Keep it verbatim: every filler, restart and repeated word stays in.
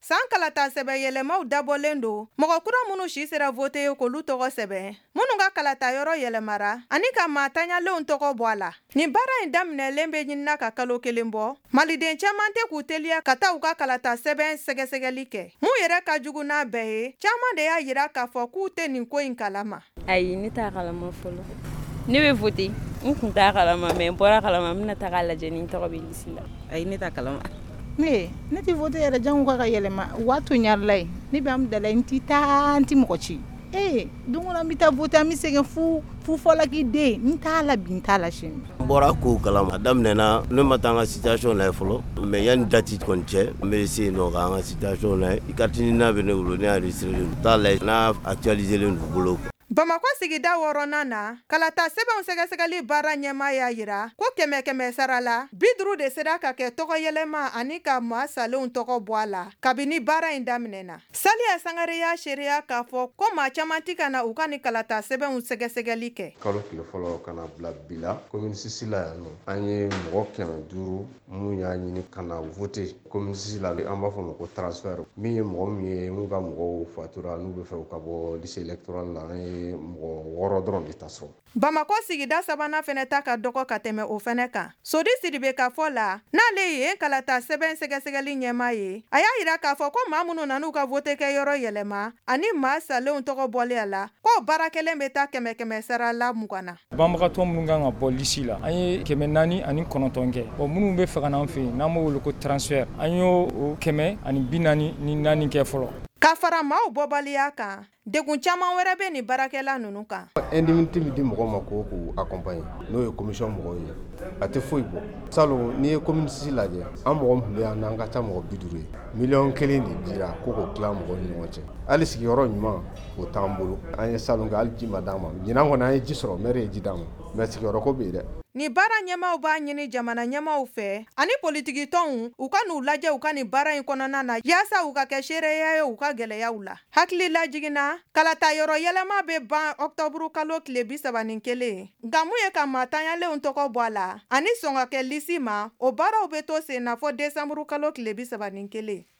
san kalata sɛbɛ yɛlɛmaw dabɔlen don mɔgɔ kura minnu si sera vote ye k'olu tɔgɔ sɛbɛn minnu ka kalata yɔrɔ yɛlɛmara ani ka maa taɲalenw tɔgɔ bɔ a la. Nin baara in daminɛlen bɛ ɲinina ka kalo kelen bɔ. Maliden caman tɛ k'u teliya ka taa u ka kalata sɛbɛn sɛgɛsɛgɛli kɛ. Mun yɛrɛ ka jugu n'a bɛɛ ye, caman de y'a yira k'a fɔ k'u tɛ nin ko in kalama. Ayi, ne t'a kalama fɔlɔ. Ne bɛ vote, n kun t'a kalama mais n bɔra kalama n bɛna taga lajɛ ni n tɔgɔ bɛ liste la. Ayi, ne t'a kalama. Ne ne tɛ vote yɛrɛ jango ka yɛlɛma waatu ɲarila ye ne bɛ am dala n ti taa n ti mɔgɔ ci ee don o la n bɛ taa vote an bɛ segin fu fu fɔla k'i den n t'a la bi n t'a la sini. N bɔra kow kalama a daminɛna ne ma taa n ka situation lajɛ fɔlɔ mais yanni date kɔni cɛ n bɛ se yen nɔ k'an ka situation lajɛ carte d'identité bɛ ne bolo ne y'a enregistré n t'a lajɛ n'a actualisé len d'u bolo. Bamakɔ sigida wɔɔrɔnan na kalata sɛbɛnw sɛgɛsɛgɛli baara ɲɛmaa y'a yira ko kɛmɛ kɛmɛ sara la bi duuru de sera ka kɛ tɔgɔ yɛlɛma ani ka maa salenw tɔgɔ bɔ a la kabini baara in daminɛna. Saliya Sangare y'a seereya k'a fɔ ko maa caman ti ka na u ka ni kalata sɛbɛnw sɛgɛsɛgɛli kɛ. Kalo tile fɔlɔ ka na bila bi la commune six la yan nɔ an ye mɔgɔ kɛmɛ duuru mun y'a ɲini ka na vote commune six la an b'a fɔ o ma ko transfert min ye mɔgɔ min ye mun ka mɔgɔw fatura n'u bɛ fɛ u ka bɔ liste électorale la an ye mɔgɔ wɔɔrɔ dɔrɔn de ta sɔrɔ. Bamakɔ sigida sabanan fɛnɛ ta ka dɔgɔ ka tɛmɛ o fɛnɛ kan. Sodi Sidibe ka fɔ la n'ale ye kalata sɛbɛn sɛgɛsɛgɛli ɲɛmaa ye a y'a yira k'a fɔ ko maa minnu nan'u ka vote kɛ yɔrɔ yɛlɛma ani maa salenw tɔgɔ bɔlen a la ko baara kelen bɛ taa kɛmɛ kɛmɛ sara la mugan na. Banbagatɔ minnu kan ka bɔ lisi la an ye kɛmɛ naani ani kɔnɔntɔn kɛ bon minnu bɛ fɛ ka n'an fɛ yen n'an b'o wele ko transfert an y'o kɛmɛ ani bi naani ni naani kɛ fɔlɔ. Ka fara maaw bɔbaliya kan degun caman wɛrɛ bɛ nin baarakɛla ninnu kan. Indemnité min di mɔgɔ ma ko k'u accompagner n'o ye commission mɔgɔw ye a tɛ foyi bɔ salon n'i ye commune six lajɛ an mɔgɔ min bɛ yan n'an ka ca mɔgɔ bi duuru ye miliyɔn kelen de dira ko k'o tila mɔgɔw ni ɲɔgɔn cɛ hali sigiyɔrɔ ɲuman o t'an bolo an ye salon kɛ hali ji ma d'an ma ɲinan kɔni an ye ji sɔrɔ maire ye ji d'an ma mais sigiyɔrɔ ko bɛ yen dɛ. Ni baara ɲɛmaaw b'a ɲini jamana ɲɛmaaw fɛ ani politiki tɔnw u ka n'u lajɛ u ka ni baara in kɔnɔna na yaasa u ka kɛ seereya ye u ka gɛlɛyaw la. Hakili lajiginna kalata yɔrɔ yɛlɛma bɛ ban octobre kalo tile bi saba ni kelen nka mun ye ka maa taɲalenw tɔgɔ bɔ a la ani sɔn ka kɛ lisi ma o baaraw bɛ to sen na fɔ décembre kalo tile bi saba ni kelen.